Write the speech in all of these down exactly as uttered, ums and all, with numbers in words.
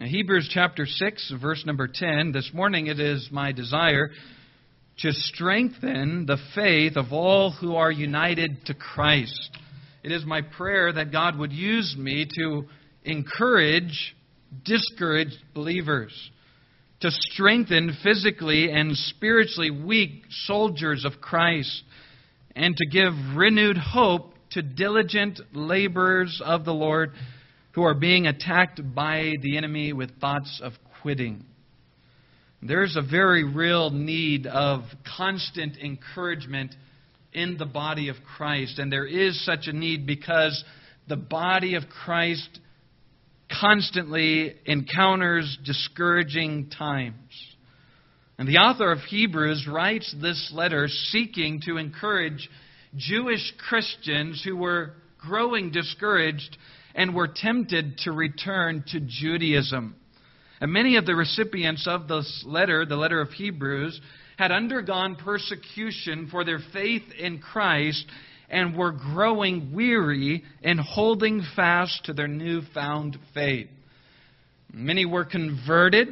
Hebrews chapter six, verse number ten. This morning it is my desire to strengthen the faith of all who are united to Christ. It is my prayer that God would use me to encourage discouraged believers, to strengthen physically and spiritually weak soldiers of Christ, and to give renewed hope to diligent laborers of the Lord who are being attacked by the enemy with thoughts of quitting. There's a very real need of constant encouragement in the body of Christ. And there is such a need because the body of Christ constantly encounters discouraging times. And the author of Hebrews writes this letter seeking to encourage Jewish Christians who were growing discouraged and were tempted to return to Judaism. And many of the recipients of this letter, the letter of Hebrews, had undergone persecution for their faith in Christ and were growing weary in holding fast to their newfound faith. Many were converted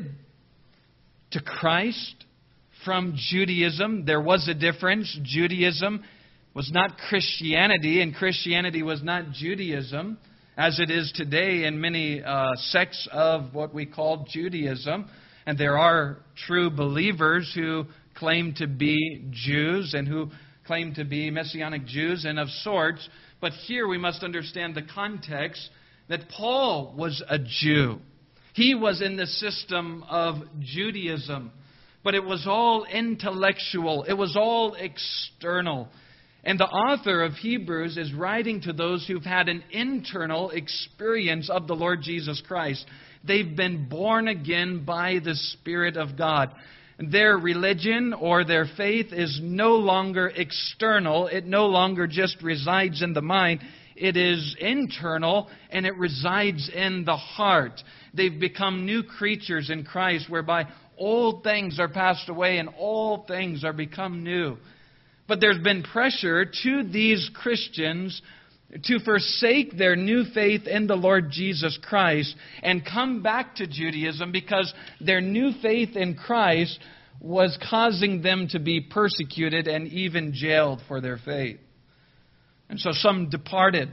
to Christ from Judaism. There was a difference. Judaism was not Christianity, and Christianity was not Judaism, as it is today in many uh, sects of what we call Judaism. And there are true believers who claim to be Jews and who claim to be Messianic Jews and of sorts. But here we must understand the context that Paul was a Jew. He was in the system of Judaism. But it was all intellectual. It was all external. And the author of Hebrews is writing to those who've had an internal experience of the Lord Jesus Christ. They've been born again by the Spirit of God. Their religion or their faith is no longer external. It no longer just resides in the mind. It is internal and it resides in the heart. They've become new creatures in Christ, whereby old things are passed away and all things are become new. But there's been pressure to these Christians to forsake their new faith in the Lord Jesus Christ and come back to Judaism because their new faith in Christ was causing them to be persecuted and even jailed for their faith. And so some departed.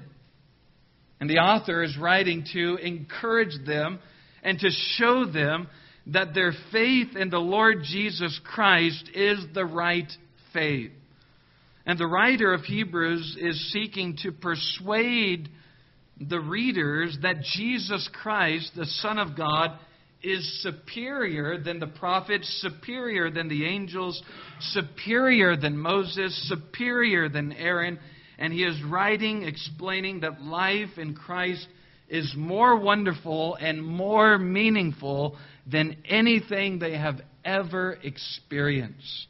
And the author is writing to encourage them and to show them that their faith in the Lord Jesus Christ is the right faith. And the writer of Hebrews is seeking to persuade the readers that Jesus Christ, the Son of God, is superior than the prophets, superior than the angels, superior than Moses, superior than Aaron. And he is writing, explaining that life in Christ is more wonderful and more meaningful than anything they have ever experienced.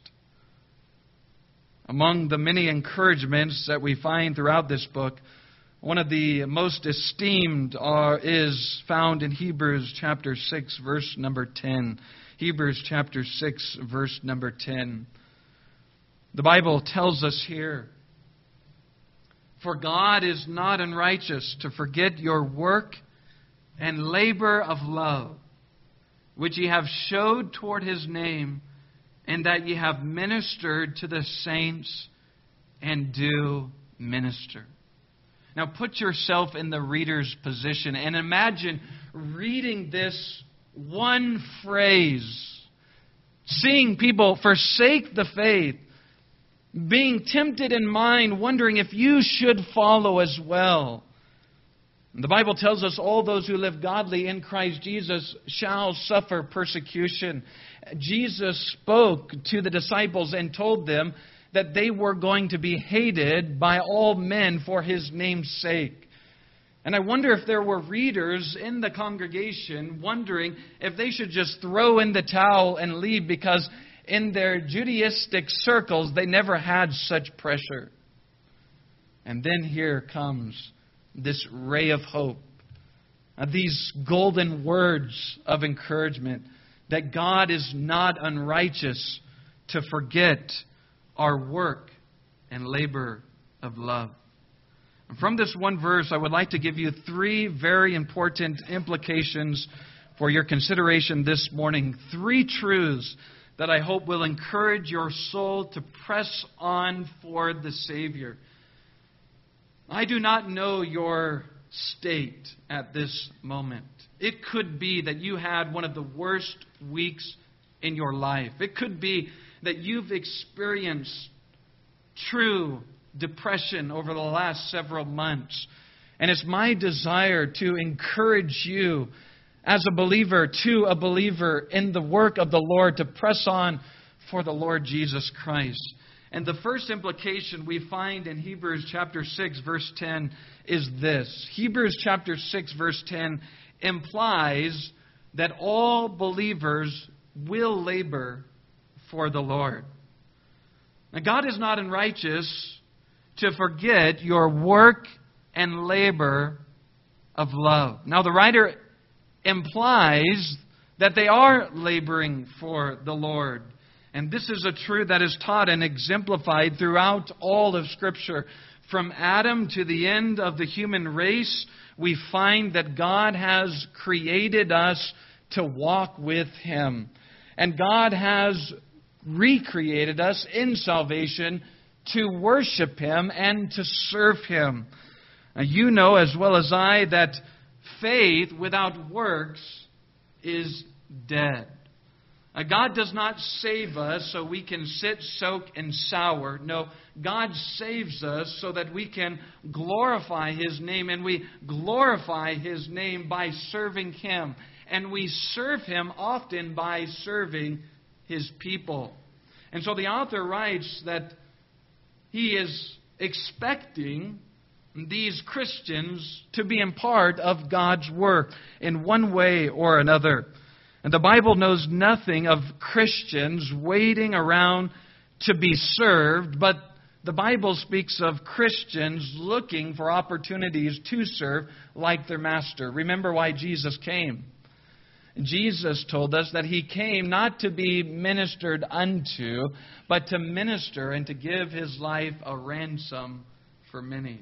Among the many encouragements that we find throughout this book, one of the most esteemed are, is found in Hebrews chapter six, verse number ten. Hebrews chapter six, verse number ten. The Bible tells us here, "For God is not unrighteous to forget your work and labor of love, which ye have showed toward His name, and that ye have ministered to the saints and do minister." Now put yourself in the reader's position and imagine reading this one phrase, seeing people forsake the faith, being tempted in mind, wondering if you should follow as well. The Bible tells us all those who live godly in Christ Jesus shall suffer persecution. Jesus spoke to the disciples and told them that they were going to be hated by all men for His name's sake. And I wonder if there were readers in the congregation wondering if they should just throw in the towel and leave because in their Judaistic circles they never had such pressure. And then here comes this ray of hope, uh, these golden words of encouragement that God is not unrighteous to forget our work and labor of love. And from this one verse, I would like to give you three very important implications for your consideration this morning three truths that I hope will encourage your soul to press on for the Savior. I do not know your state at this moment. It could be that you had one of the worst weeks in your life. It could be that you've experienced true depression over the last several months. And it's my desire to encourage you as a believer, to a believer in the work of the Lord, to press on for the Lord Jesus Christ. And the first implication we find in Hebrews chapter six, verse ten is this. Hebrews chapter six, verse ten implies that all believers will labor for the Lord. Now, God is not unrighteous to forget your work and labor of love. Now, the writer implies that they are laboring for the Lord. And this is a truth that is taught and exemplified throughout all of Scripture. From Adam to the end of the human race, we find that God has created us to walk with Him. And God has recreated us in salvation to worship Him and to serve Him. Now, you know as well as I that faith without works is dead. Now, God does not save us so we can sit, soak, and sour. No, God saves us so that we can glorify His name, and we glorify His name by serving Him. And we serve Him often by serving His people. And so the author writes that he is expecting these Christians to be in part of God's work in one way or another. And the Bible knows nothing of Christians waiting around to be served, but the Bible speaks of Christians looking for opportunities to serve like their Master. Remember why Jesus came. Jesus told us that He came not to be ministered unto, but to minister and to give His life a ransom for many.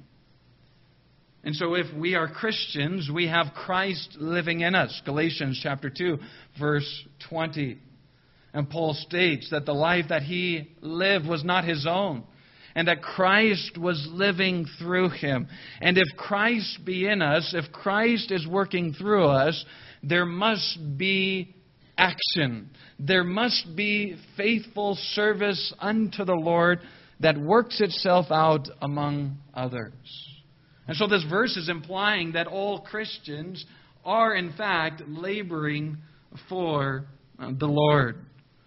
And so if we are Christians, we have Christ living in us. Galatians chapter two, verse twenty. And Paul states that the life that he lived was not his own, and that Christ was living through him. And if Christ be in us, if Christ is working through us, there must be action. There must be faithful service unto the Lord that works itself out among others. And so this verse is implying that all Christians are in fact laboring for the Lord.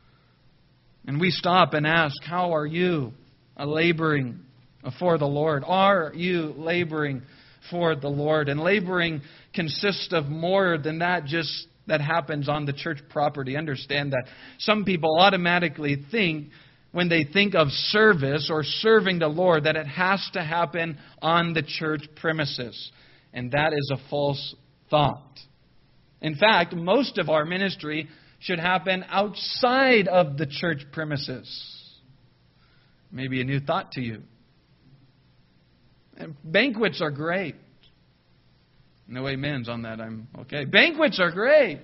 And we stop and ask, how are you laboring for the Lord? Are you laboring for the Lord? And laboring consists of more than that just that happens on the church property. Understand that. Some people automatically think, when they think of service or serving the Lord, that it has to happen on the church premises. And that is a false thought. In fact, most of our ministry should happen outside of the church premises. Maybe a new thought to you. And banquets are great. No amens on that. I'm okay. Banquets are great.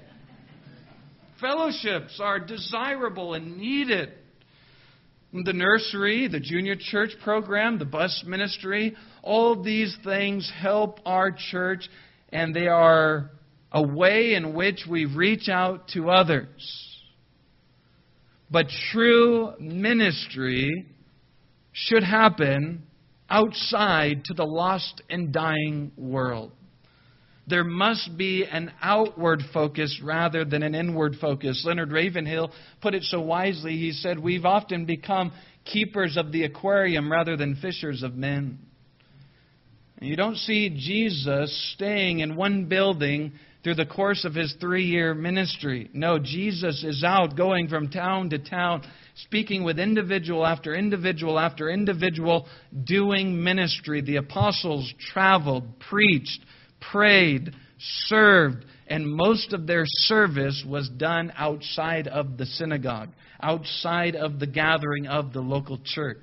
Fellowships are desirable and needed. The nursery, the junior church program, the bus ministry, all these things help our church, and they are a way in which we reach out to others. But true ministry should happen outside to the lost and dying world. There must be an outward focus rather than an inward focus. Leonard Ravenhill put it so wisely. He said, we've often become keepers of the aquarium rather than fishers of men. And you don't see Jesus staying in one building through the course of His three-year ministry. No, Jesus is out going from town to town, speaking with individual after individual after individual, doing ministry. The apostles traveled, preached, prayed, served, and most of their service was done outside of the synagogue, outside of the gathering of the local church.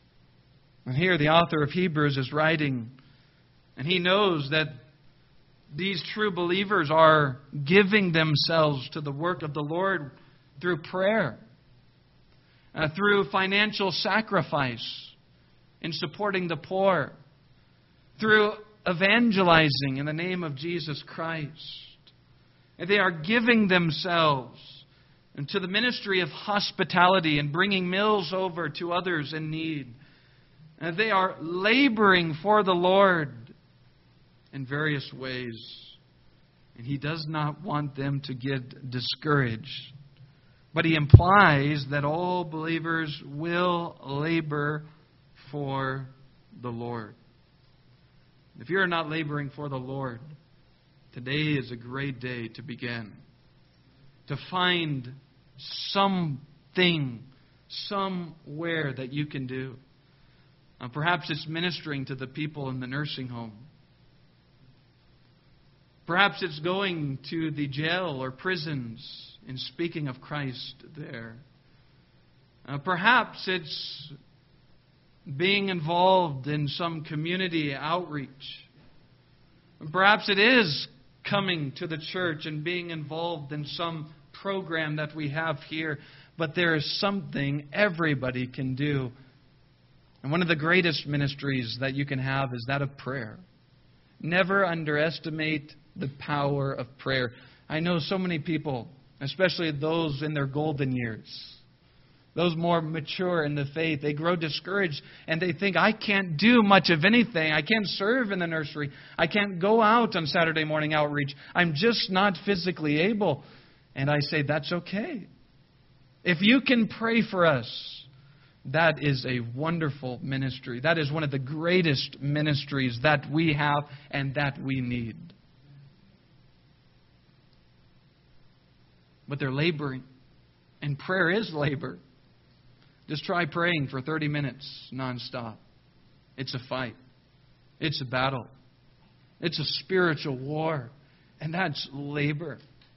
And here the author of Hebrews is writing, and he knows that These true believers are giving themselves to the work of the Lord through prayer, uh, through financial sacrifice in supporting the poor, through evangelizing in the name of Jesus Christ. And they are giving themselves to the ministry of hospitality and bringing meals over to others in need. And they are laboring for the Lord in various ways. And He does not want them to get discouraged. But He implies that all believers will labor for the Lord. If you're not laboring for the Lord, today is a great day to begin. To find something, somewhere that you can do. Uh, perhaps it's ministering to the people in the nursing home. Perhaps it's going to the jail or prisons and speaking of Christ there. Uh, perhaps it's being involved in some community outreach. Perhaps it is coming to the church and being involved in some program that we have here. But there is something everybody can do. And one of the greatest ministries that you can have is that of prayer. Never underestimate the power of prayer. I know so many people, especially those in their golden years, those more mature in the faith, they grow discouraged and they think, I can't do much of anything. I can't serve in the nursery. I can't go out on Saturday morning outreach. I'm just not physically able. And I say, that's okay. If you can pray for us, that is a wonderful ministry. That is one of the greatest ministries that we have and that we need. But they're laboring. And prayer is labor. Just try praying for thirty minutes nonstop. It's a fight. It's a battle. It's a spiritual war. And that's labor.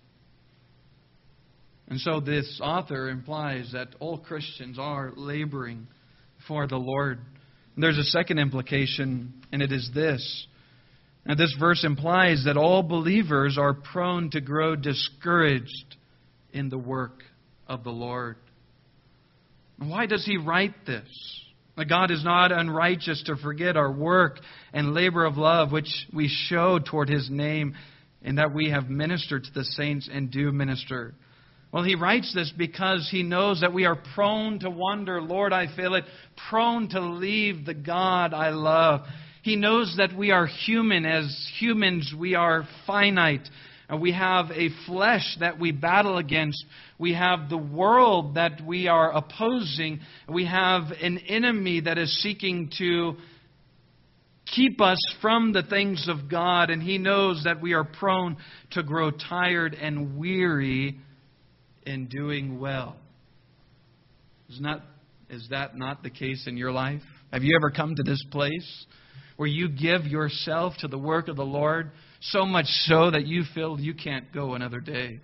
And so this author implies that all Christians are laboring for the Lord. And there's a second implication, and it is this. Now, this verse implies that all believers are prone to grow discouraged in the work of the Lord. Why does he write this? God is not unrighteous to forget our work and labor of love, which we show toward His name, and that we have ministered to the saints and do minister. Well, he writes this because he knows that we are prone to wonder, Lord, I feel it, prone to leave the God I love. He knows that we are human. As humans, we are finite. We have a flesh that we battle against. We have the world that we are opposing. We have an enemy that is seeking to keep us from the things of God. And he knows that we are prone to grow tired and weary in doing well. Is not, is that not the case in your life? Have you ever come to this place where you give yourself to the work of the Lord, so much so that you feel you can't go another day?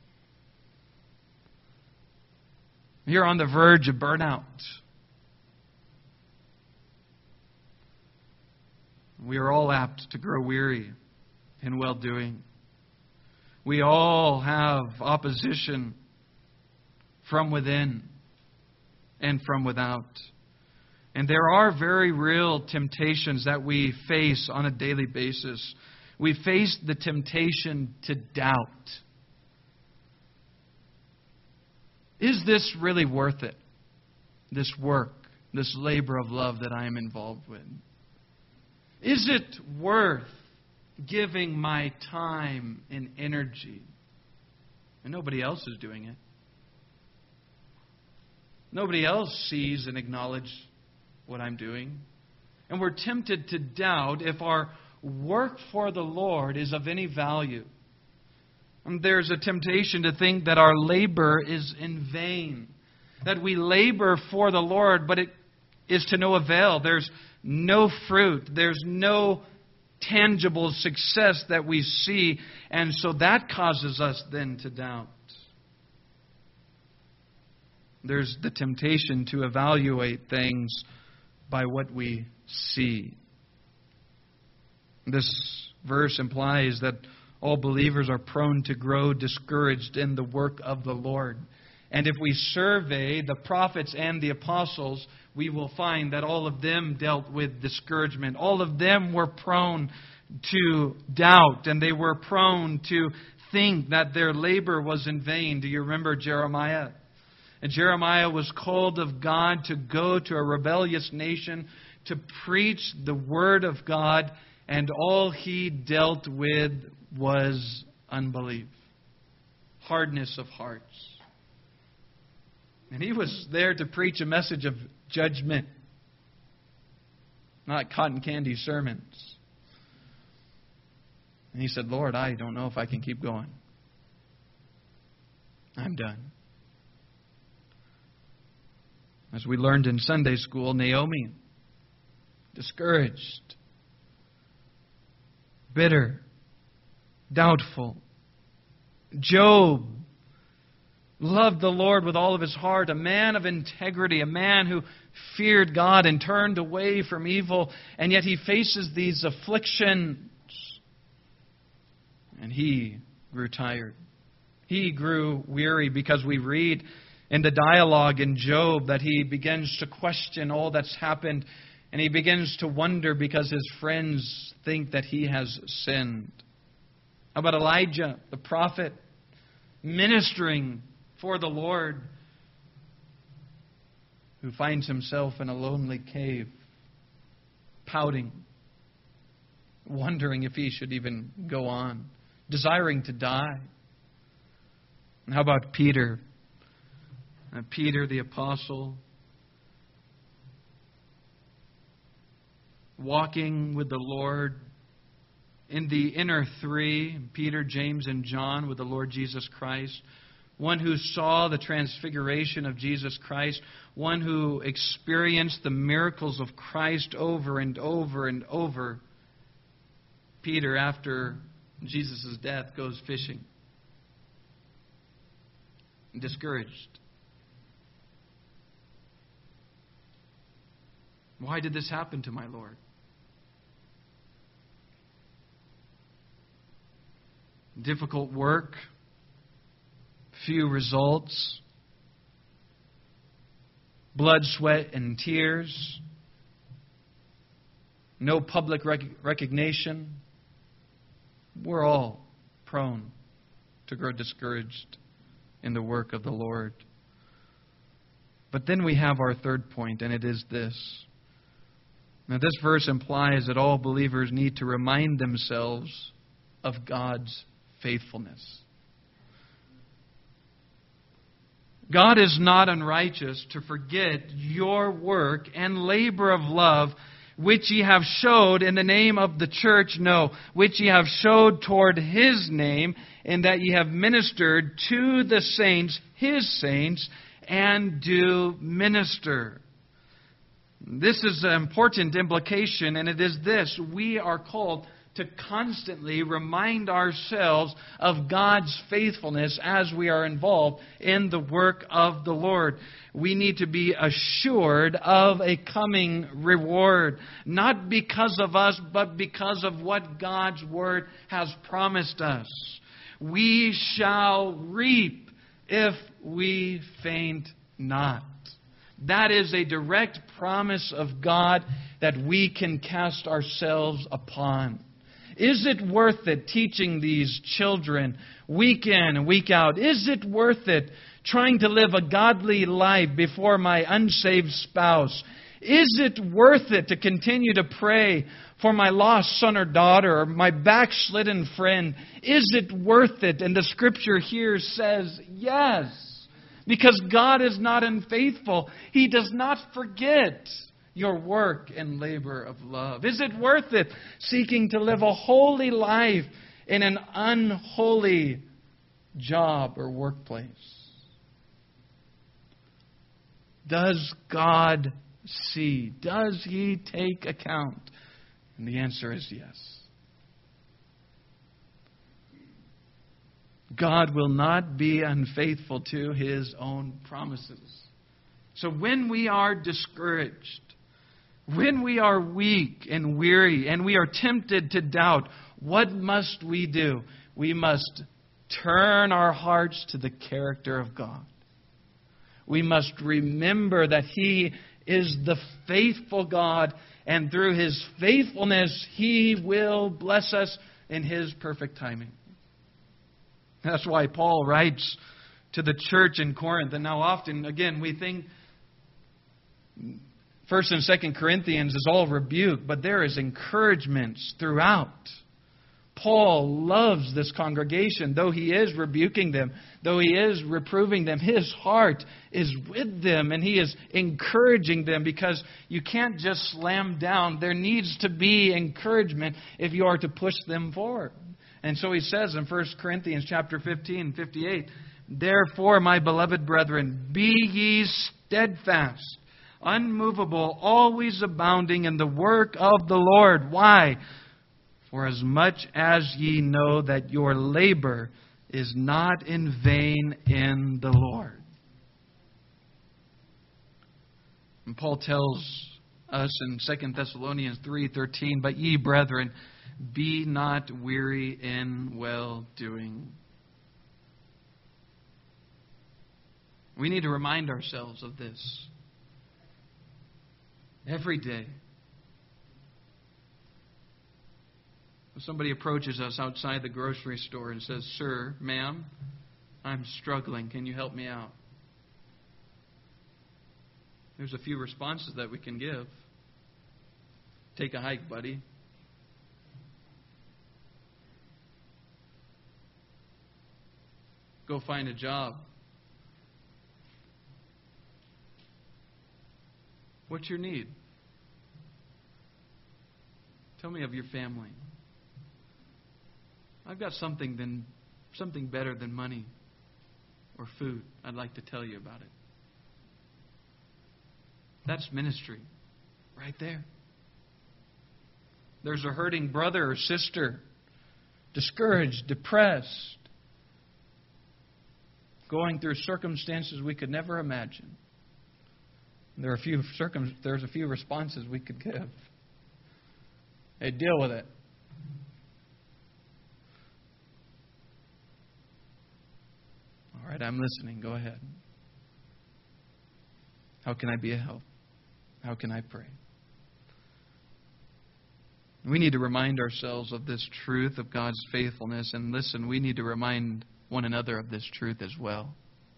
You're on the verge of burnout. We are all apt to grow weary in well-doing. We all have opposition from within and from without. And there are very real temptations that we face on a daily basis. We face the temptation to doubt. Is this really worth it? This work, this labor of love that I am involved with? Is it worth giving my time and energy? And nobody else is doing it. Nobody else sees and acknowledges what I'm doing. And we're tempted to doubt if our work for the Lord is of any value. And there's a temptation to think that our labor is in vain. That we labor for the Lord, but it is to no avail. There's no fruit. There's no tangible success that we see. And so that causes us then to doubt. There's the temptation to evaluate things by what we see. This verse implies that all believers are prone to grow discouraged in the work of the Lord. And if we survey the prophets and the apostles, we will find that all of them dealt with discouragement. All of them were prone to doubt, and they were prone to think that their labor was in vain. Do you remember Jeremiah? And Jeremiah was called of God to go to a rebellious nation to preach the Word of God, and all he dealt with was unbelief, hardness of hearts. And he was there to preach a message of judgment, not cotton candy sermons. And he said, Lord, I don't know if I can keep going. I'm done. As we learned in Sunday school, Naomi, discouraged, bitter, doubtful. Job loved the Lord with all of his heart, a man of integrity, a man who feared God and turned away from evil, and yet he faces these afflictions. And he grew tired. He grew weary, because we read in the dialogue in Job that he begins to question all that's happened, and he begins to wonder because his friends think that he has sinned. How about Elijah, the prophet, ministering for the Lord, who finds himself in a lonely cave, pouting, wondering if he should even go on, desiring to die? And how about Peter? Uh, Peter the apostle, walking with the Lord in the inner three, Peter, James, and John, with the Lord Jesus Christ. One who saw the transfiguration of Jesus Christ. One who experienced the miracles of Christ over and over and over. Peter, after Jesus' death, goes fishing. Discouraged. Why did this happen to my Lord? Difficult work, few results, blood, sweat, and tears, no public rec- recognition. We're all prone to grow discouraged in the work of the Lord. But then we have our third point, and it is this. Now, this verse implies that all believers need to remind themselves of God's faithfulness. God is not unrighteous to forget your work and labor of love, which ye have showed in the name of the church, no, which ye have showed toward His name, in that ye have ministered to the saints, His saints, and do minister. This is an important implication, and it is this: we are called to constantly remind ourselves of God's faithfulness as we are involved in the work of the Lord. We need to be assured of a coming reward, not because of us, but because of what God's Word has promised us. We shall reap if we faint not. That is a direct promise of God that we can cast ourselves upon. Is it worth it teaching these children week in and week out? Is it worth it trying to live a godly life before my unsaved spouse? Is it worth it to continue to pray for my lost son or daughter or my backslidden friend? Is it worth it? And the Scripture here says yes. Because God is not unfaithful. He does not forget your work and labor of love. Is it worth it seeking to live a holy life in an unholy job or workplace? Does God see? Does He take account? And the answer is yes. God will not be unfaithful to His own promises. So when we are discouraged, When we are weak and weary and we are tempted to doubt, what must we do? We must turn our hearts to the character of God. We must remember that He is the faithful God, and through His faithfulness, He will bless us in His perfect timing. That's why Paul writes to the church in Corinth. And now often, again, we think First and Second Corinthians is all rebuke, but there is encouragements throughout. Paul loves this congregation. Though he is rebuking them, though he is reproving them, his heart is with them and he is encouraging them, because you can't just slam down. There needs to be encouragement if you are to push them forward. And so he says in First Corinthians chapter fifteen, fifty-eight, "Therefore, my beloved brethren, be ye steadfast, unmovable, always abounding in the work of the Lord." Why? "For as much as ye know that your labor is not in vain in the Lord." And Paul tells us in Second Thessalonians three thirteen, "But ye, brethren, be not weary in well-doing." We need to remind ourselves of this every day. If somebody approaches us outside the grocery store and says, "Sir, ma'am, I'm struggling. Can you help me out?" There's a few responses that we can give. Take a hike, buddy. Go find a job. What's your need? Tell me of your family. I've got something than something better than money or food. I'd like to tell you about it. That's ministry right there. There's a hurting brother or sister, discouraged, depressed, going through circumstances we could never imagine. There are a few circum- there's a few responses we could give. Hey, deal with it. All right, I'm listening. Go ahead. How can I be a help? How can I pray? We need to remind ourselves of this truth of God's faithfulness. And listen, we need to remind one another of this truth as well.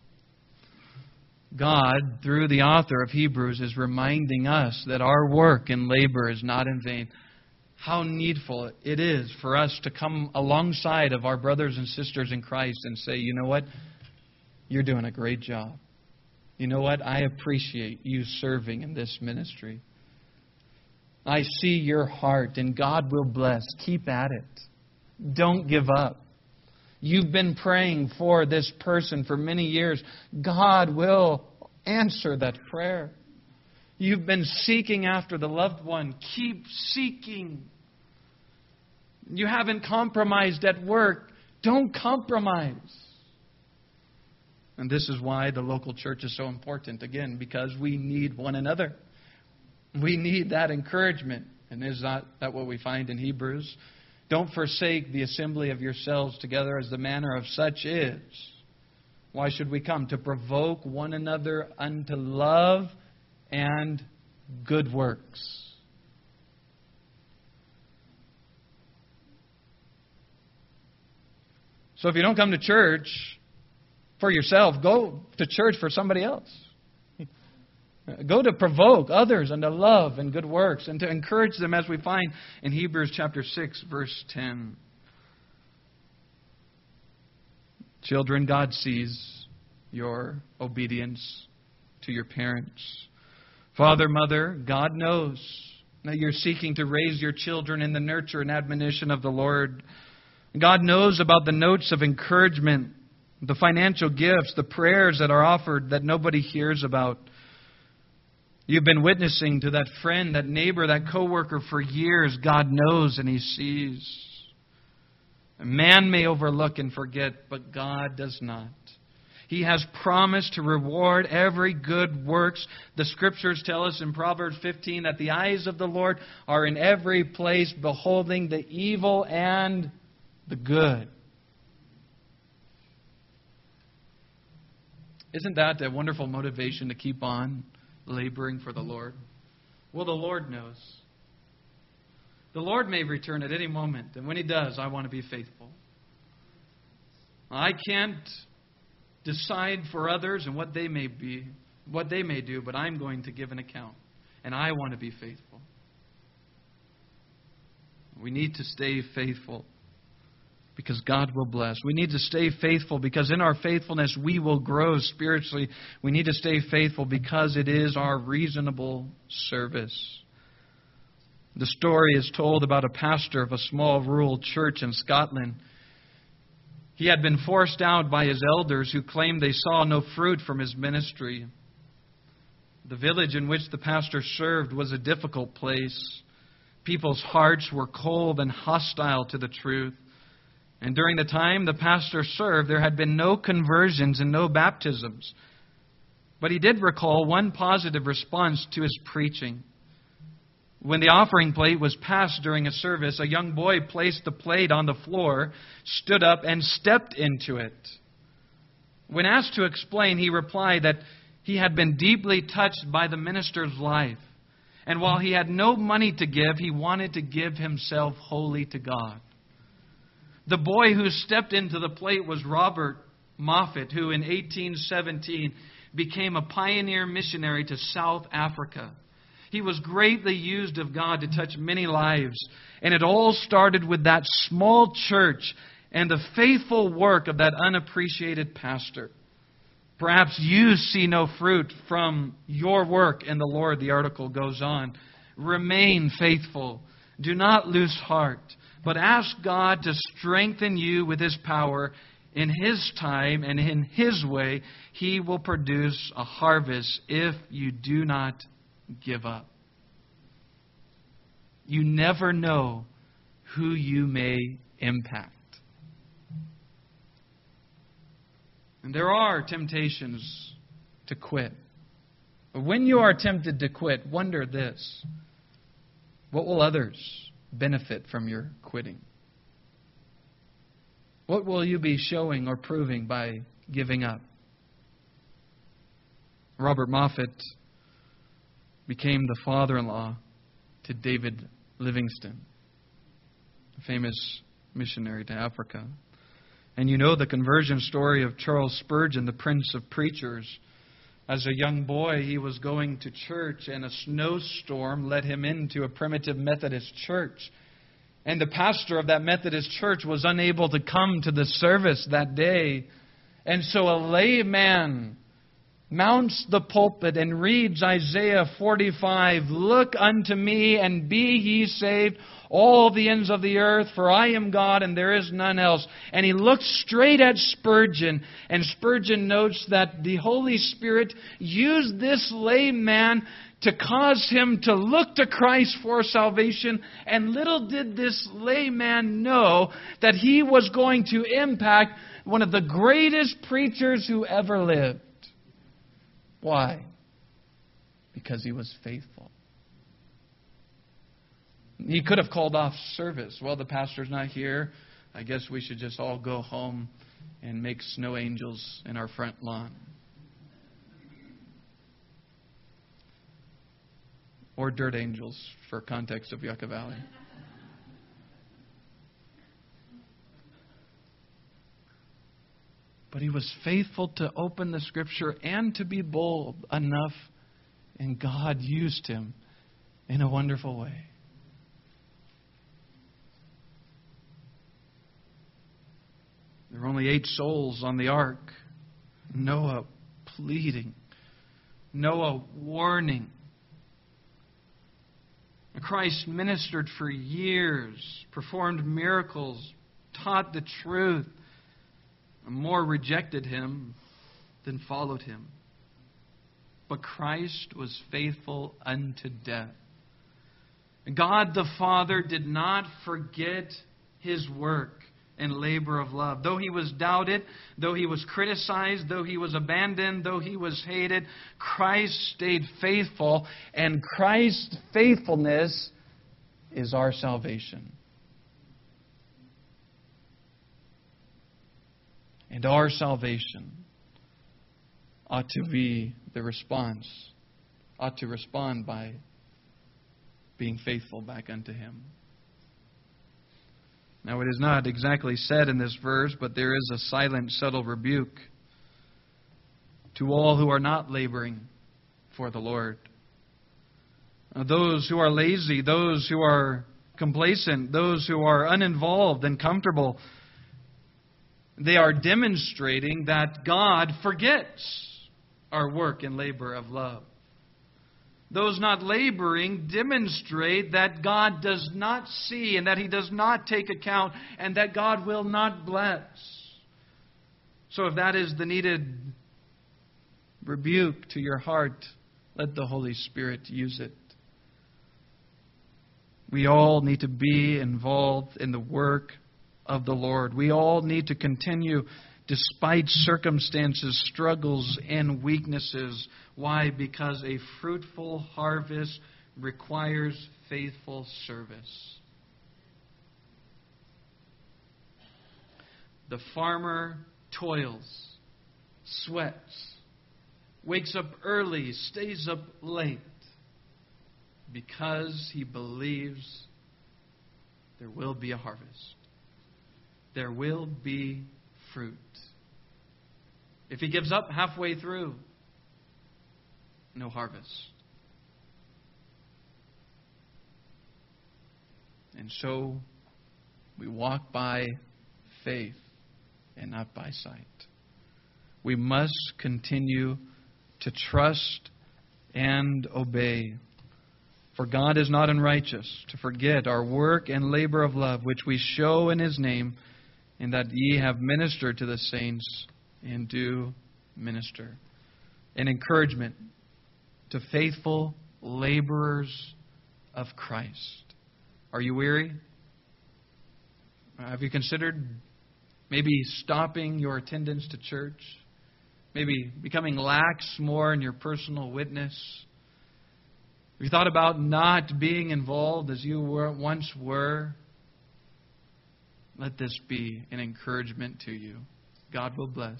God, through the author of Hebrews, is reminding us that our work and labor is not in vain. How needful it is for us to come alongside of our brothers and sisters in Christ and say, "You know what? You're doing a great job. You know what? I appreciate you serving in this ministry. I see your heart, and God will bless. Keep at it. Don't give up. You've been praying for this person for many years. God will answer that prayer. You've been seeking after the loved one. Keep seeking. You haven't compromised at work. Don't compromise." And this is why the local church is so important, again, because we need one another. We need that encouragement. And is not that what we find in Hebrews? "Don't forsake the assembly of yourselves together as the manner of such is." Why should we come? To provoke one another unto love and good works. So if you don't come to church for yourself, go to church for somebody else. Go to provoke others unto love and good works, and to encourage them, as we find in Hebrews chapter six, verse ten. Children, God sees your obedience to your parents. Father, mother, God knows that you're seeking to raise your children in the nurture and admonition of the Lord. God knows about the notes of encouragement, the financial gifts, the prayers that are offered that nobody hears about. You've been witnessing to that friend, that neighbor, that coworker for years. God knows and He sees. Man may overlook and forget, but God does not. He has promised to reward every good works. The Scriptures tell us in Proverbs fifteen that the eyes of the Lord are in every place, beholding the evil and the good. Isn't that a wonderful motivation to keep on laboring for the Lord? Well, the Lord knows. The Lord may return at any moment, and when He does, I want to be faithful. I can't decide for others and what they may be, what they may do, but I'm going to give an account, and I want to be faithful. We need to stay faithful because God will bless. We need to stay faithful because in our faithfulness we will grow spiritually. We need to stay faithful because it is our reasonable service. The story is told about a pastor of a small rural church in Scotland. He had been forced out by his elders who claimed they saw no fruit from his ministry. The village in which the pastor served was a difficult place. People's hearts were cold and hostile to the truth. And during the time the pastor served, there had been no conversions and no baptisms. But he did recall one positive response to his preaching. When the offering plate was passed during a service, a young boy placed the plate on the floor, stood up, and stepped into it. When asked to explain, he replied that he had been deeply touched by the minister's life. And while he had no money to give, he wanted to give himself wholly to God. The boy who stepped into the plate was Robert Moffat, who in eighteen seventeen became a pioneer missionary to South Africa. He was greatly used of God to touch many lives. And it all started with that small church and the faithful work of that unappreciated pastor. Perhaps you see no fruit from your work in the Lord, the article goes on. Remain faithful. Do not lose heart, but ask God to strengthen you with His power. In His time and in His way, He will produce a harvest if you do not give up. You never know who you may impact. And there are temptations to quit. But when you are tempted to quit, wonder this: what will others benefit from your quitting? What will you be showing or proving by giving up? Robert Moffat became the father-in-law to David Livingstone, a famous missionary to Africa. And you know the conversion story of Charles Spurgeon, the Prince of Preachers. As a young boy, he was going to church, and a snowstorm led him into a primitive Methodist church. And the pastor of that Methodist church was unable to come to the service that day. And so a layman mounts the pulpit and reads Isaiah forty-five, "Look unto me and be ye saved, all the ends of the earth, for I am God and there is none else." And he looks straight at Spurgeon, and Spurgeon notes that the Holy Spirit used this layman to cause him to look to Christ for salvation. And little did this layman know that he was going to impact one of the greatest preachers who ever lived. Why? Because he was faithful. He could have called off service. Well, the pastor's not here. I guess we should just all go home and make snow angels in our front lawn. Or dirt angels for context of Yucca Valley. But he was faithful to open the Scripture and to be bold enough, and God used him in a wonderful way. There were only eight souls on the ark. Noah pleading. Noah warning. Christ ministered for years, performed miracles, taught the truth. More rejected him than followed him. But Christ was faithful unto death. God the Father did not forget His work. and labor of love. Though he was doubted, though he was criticized, though he was abandoned, though he was hated, Christ stayed faithful, and Christ's faithfulness is our salvation. And our salvation ought to be the response, ought to respond by being faithful back unto Him. Now, it is not exactly said in this verse, but there is a silent, subtle rebuke to all who are not laboring for the Lord. Uh, those who are lazy, those who are complacent, those who are uninvolved and comfortable, they are demonstrating that God forgets our work and labor of love. Those not laboring demonstrate that God does not see and that He does not take account and that God will not bless. So if that is the needed rebuke to your heart, let the Holy Spirit use it. We all need to be involved in the work of the Lord. We all need to continue despite circumstances, struggles, and weaknesses. Why? Because a fruitful harvest requires faithful service. The farmer toils, sweats, wakes up early, stays up late, because he believes there will be a harvest. There will be fruit. If he gives up halfway through, no harvest. And so we walk by faith and not by sight. We must continue to trust and obey. For God is not unrighteous to forget our work and labor of love, which we show in His name, and that ye have ministered to the saints and do minister. An encouragement to faithful laborers of Christ. Are you weary? Have you considered maybe stopping your attendance to church? Maybe becoming lax more in your personal witness? Have you thought about not being involved as you were once were? Let this be an encouragement to you. God will bless.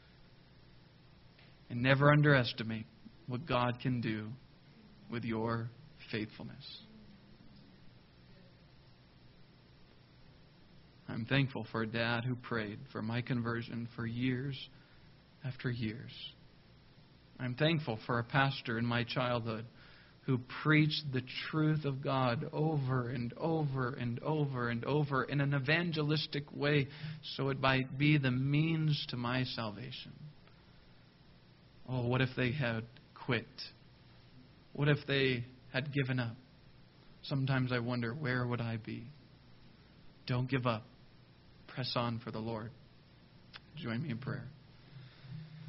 And never underestimate what God can do with your faithfulness. I'm thankful for a dad who prayed for my conversion for years after years. I'm thankful for a pastor in my childhood who preached the truth of God over and over and over and over in an evangelistic way so it might be the means to my salvation. Oh, what if they had quit? What if they had given up? Sometimes I wonder, where would I be? Don't give up. Press on for the Lord. Join me in prayer.